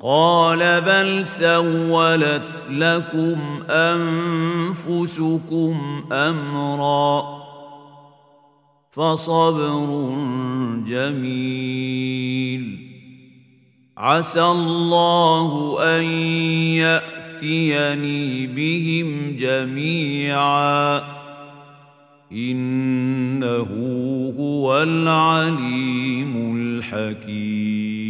قال بل سولت لكم أنفسكم أمرا فصبر جميل عسى الله أن يأتيني بهم جميعا إنه هو العليم الحكيم.